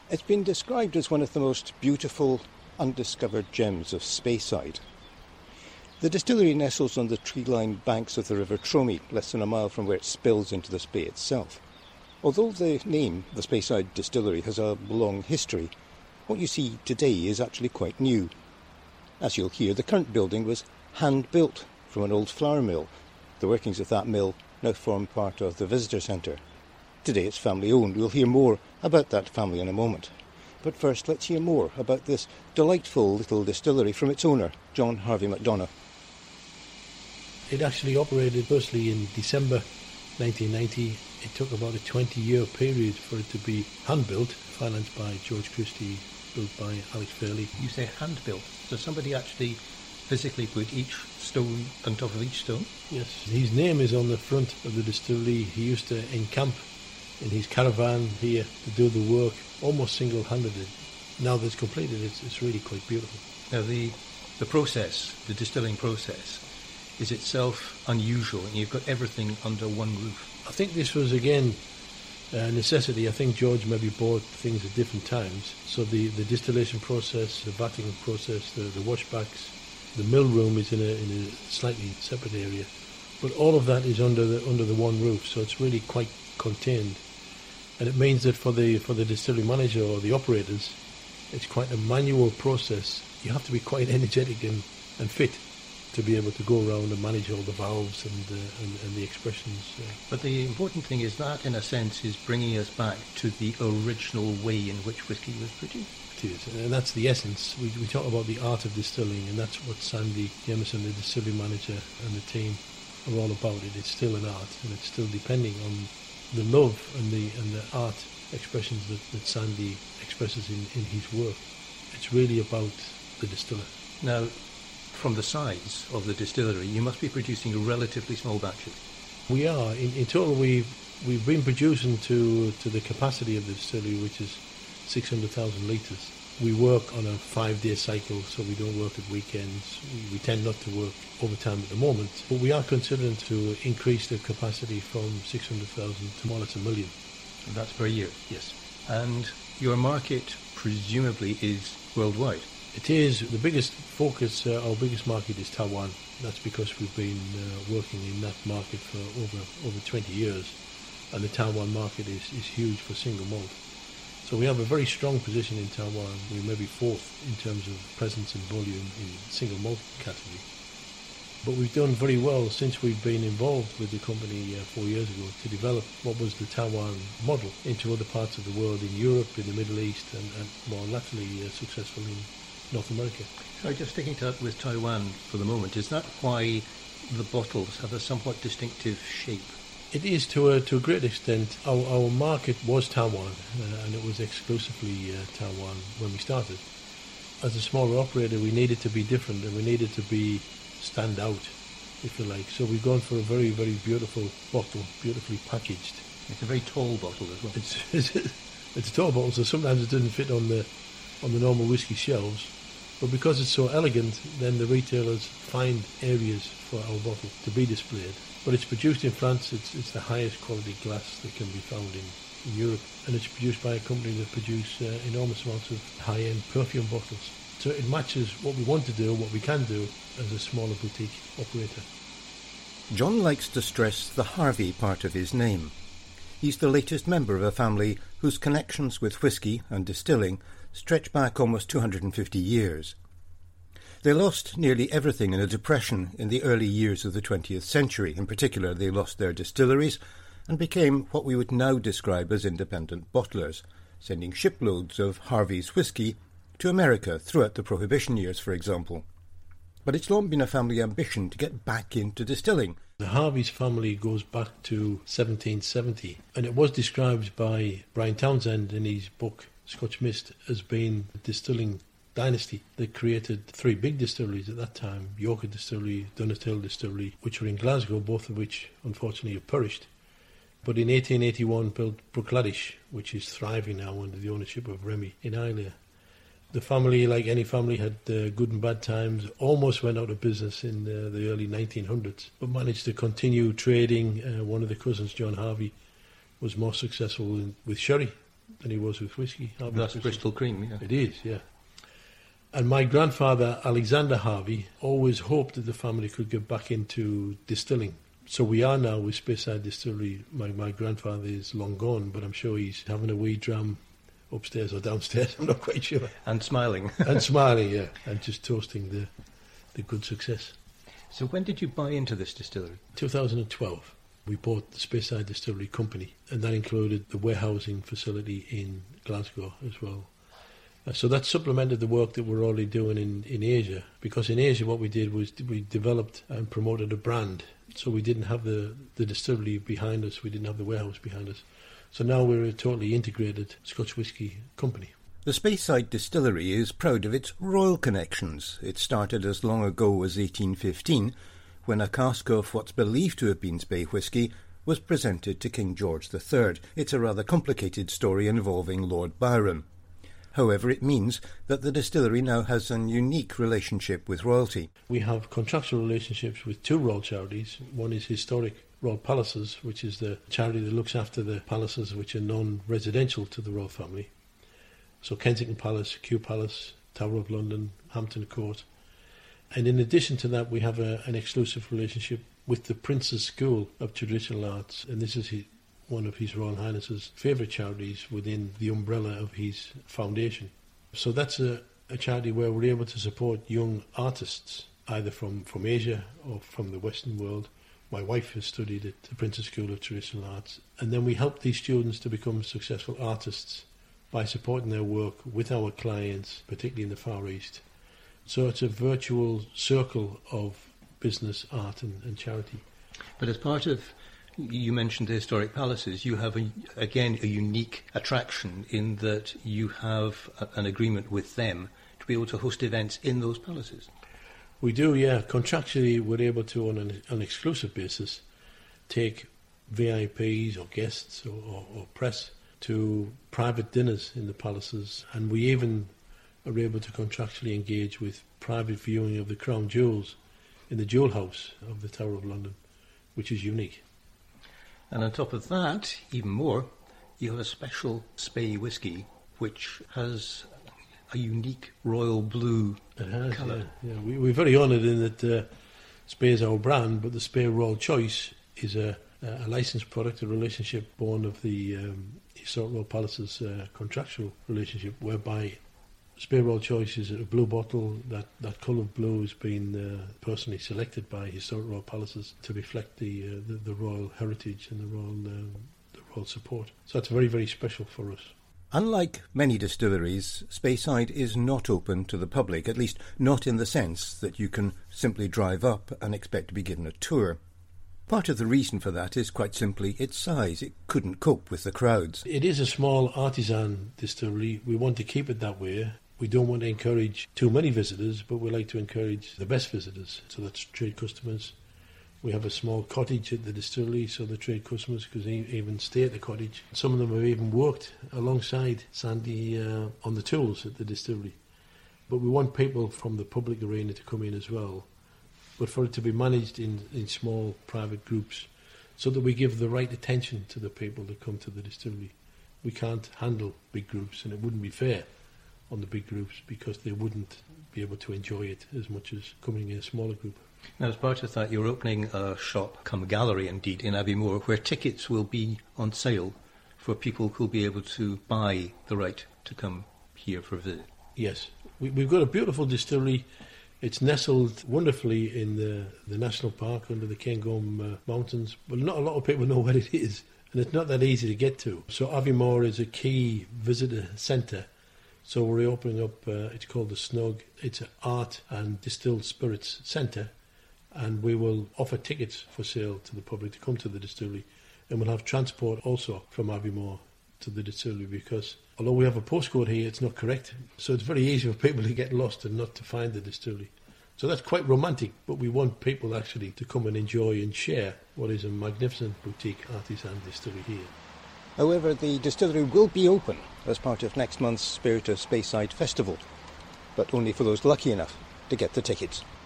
It's been described as one of the most beautiful undiscovered gems of Speyside. The distillery nestles on the tree-lined banks of the River Tromie, less than a mile from where it spills into the Spey itself. Although the name, the Speyside Distillery, has a long history, what you see today is actually quite new. As you'll hear, the current building was hand-built from an old flour mill. The workings of that mill now form part of the visitor centre. Today it's family-owned. We'll hear more about that family in a moment. But first, let's hear more about this delightful little distillery from its owner, John Harvey McDonough. It actually operated firstly in December 1990. It took about a 20-year period for it to be hand-built, financed by George Christie, built by Alex Fairley. You say hand-built. Does somebody actually physically put each stone on top of each stone? Yes. His name is on the front of the distillery. He used to encamp in his caravan here to do the work almost single-handedly. Now that it's completed, it's really quite beautiful. Now the process, the distilling process, is itself unusual, and you've got everything under one roof. I think this was, again, a necessity. I think George maybe bought things at different times. So the distillation process, the vatting process, the washbacks, the mill room is in a slightly separate area. But all of that is under the one roof, so it's really quite contained. And it means that for the distillery manager or the operators, it's quite a manual process. You have to be quite energetic and fit to be able to go around and manage all the valves and the expressions. But the important thing is that, in a sense, is bringing us back to the original way in which whisky was produced. It is, and that's the essence. We talk about the art of distilling, and that's what Sandy Emerson, the distillery manager, and the team are all about. It's still an art, and it's still depending on the love and the art expressions that Sandy expresses in his work. It's really about the distiller. Now, from the size of the distillery, you must be producing relatively small batches. We are. In total, we've been producing to the capacity of the distillery, which is 600,000 litres. We work on a 5-day cycle, so we don't work at weekends. We tend not to work overtime at the moment, but we are considering to increase the capacity from 600,000 to more or less 1 million. And that's per year? Yes. And your market presumably is worldwide? It is. The biggest focus, our biggest market is Taiwan. That's because we've been working in that market for over 20 years, and the Taiwan market is huge for single malt. So we have a very strong position in Taiwan. We may be fourth in terms of presence and volume in single malt category. But we've done very well since we've been involved with the company 4 years ago to develop what was the Taiwan model into other parts of the world, in Europe, in the Middle East, and more latterly successful in North America. So just sticking with Taiwan for the moment, is that why the bottles have a somewhat distinctive shape? It is to a great extent. Our market was Taiwan, and it was exclusively Taiwan when we started. As a smaller operator, we needed to be different, and we needed to stand out, if you like. So we've gone for a very, very beautiful bottle, beautifully packaged. It's a very tall bottle as well. It's a tall bottle, so sometimes it doesn't fit on the normal whisky shelves. But because it's so elegant, then the retailers find areas for our bottle to be displayed. But it's produced in France. It's the highest quality glass that can be found in Europe, and it's produced by a company that produce enormous amounts of high-end perfume bottles. So it matches what we want to do, what we can do as a smaller boutique operator. John likes to stress the Harvey part of his name. He's the latest member of a family whose connections with whisky and distilling stretch back almost 250 years. They lost nearly everything in a depression in the early years of the 20th century. In particular, they lost their distilleries and became what we would now describe as independent bottlers, sending shiploads of Harvey's whisky to America throughout the Prohibition years, for example. But it's long been a family ambition to get back into distilling. The Harvey's family goes back to 1770, and it was described by Brian Townsend in his book Scotch Mist as being a distilling dynasty that created 3 big distilleries at that time: Yorker Distillery, Dunnottar Distillery, which were in Glasgow, both of which unfortunately have perished. But in 1881 built Bruichladdich, which is thriving now under the ownership of Remy in Islay. The family, like any family, had good and bad times, almost went out of business in the early 1900s, but managed to continue trading. One of the cousins, John Harvey, was more successful with sherry, than he was with whiskey. That's Bristol Cream, yeah. It is, yeah. And my grandfather, Alexander Harvey, always hoped that the family could get back into distilling. So we are now with Speyside Distillery. My grandfather is long gone, but I'm sure he's having a wee dram upstairs or downstairs, I'm not quite sure. And smiling. And smiling, yeah, and just toasting the good success. So when did you buy into this distillery? 2012. We bought the Speyside Distillery Company, and that included the warehousing facility in Glasgow as well. So that supplemented the work that we're already doing in Asia, because in Asia what we did was we developed and promoted a brand. So we didn't have the distillery behind us, we didn't have the warehouse behind us. So now we're a totally integrated Scotch whisky company. The Speyside Distillery is proud of its royal connections. It started as long ago as 1815, when a cask of what's believed to have been Spey whisky was presented to King George III. It's a rather complicated story involving Lord Byron. However, it means that the distillery now has an unique relationship with royalty. We have contractual relationships with two royal charities. One is Historic Royal Palaces, which is the charity that looks after the palaces which are non-residential to the royal family. So Kensington Palace, Kew Palace, Tower of London, Hampton Court. And in addition to that, we have an exclusive relationship with the Prince's School of Traditional Arts, and this is one of His Royal Highness's favourite charities within the umbrella of his foundation. So that's a charity where we're able to support young artists, either from Asia or from the Western world. My wife has studied at the Prince's School of Traditional Arts, and then we help these students to become successful artists by supporting their work with our clients, particularly in the Far East. So it's a virtual circle of business, art and charity. But as part of, you mentioned the historic palaces, you have, again, a unique attraction in that you have an agreement with them to be able to host events in those palaces. We do, yeah. Contractually, we're able to, on an exclusive basis, take VIPs or guests or press to private dinners in the palaces, and we even are able to contractually engage with private viewing of the crown jewels in the jewel house of the Tower of London, which is unique. And on top of that, even more, you have a special Spey whisky which has a unique royal blue colour. Yeah. We're very honoured in that Spey is our brand, but the Spey Royal Choice is a licensed product, a relationship born of the Historic Royal Palace's contractual relationship, whereby Spey Royal Choice is a blue bottle. That colour of blue has been personally selected by Historic Royal Palaces to reflect the royal heritage and the royal support. So that's very, very special for us. Unlike many distilleries, Speyside is not open to the public, at least not in the sense that you can simply drive up and expect to be given a tour. Part of the reason for that is quite simply its size. It couldn't cope with the crowds. It is a small artisan distillery. We want to keep it that way. We don't want to encourage too many visitors, but we like to encourage the best visitors. So that's trade customers. We have a small cottage at the distillery, so the trade customers could even stay at the cottage. Some of them have even worked alongside Sandy on the tools at the distillery. But we want people from the public arena to come in as well, but for it to be managed in small private groups so that we give the right attention to the people that come to the distillery. We can't handle big groups, and it wouldn't be fair on the big groups because they wouldn't be able to enjoy it as much as coming in a smaller group. Now, as part of that, you're opening a shop, come gallery indeed, in Abbeymoor, where tickets will be on sale for people who will be able to buy the right to come here for a visit. Yes. We've got a beautiful distillery. It's nestled wonderfully in the national park under the Cairngorm Mountains, but not a lot of people know where it is, and it's not that easy to get to. So Abbeymoor is a key visitor centre. So we're opening up, it's called the Snug. It's an art and distilled spirits centre, and we will offer tickets for sale to the public to come to the distillery, and we'll have transport also from Abbeymoor to the distillery, because although we have a postcode here, it's not correct. So it's very easy for people to get lost and not to find the distillery. So that's quite romantic, but we want people actually to come and enjoy and share what is a magnificent boutique artisan distillery here. However, the distillery will be open as part of next month's Spirit of Speyside Festival, but only for those lucky enough to get the tickets.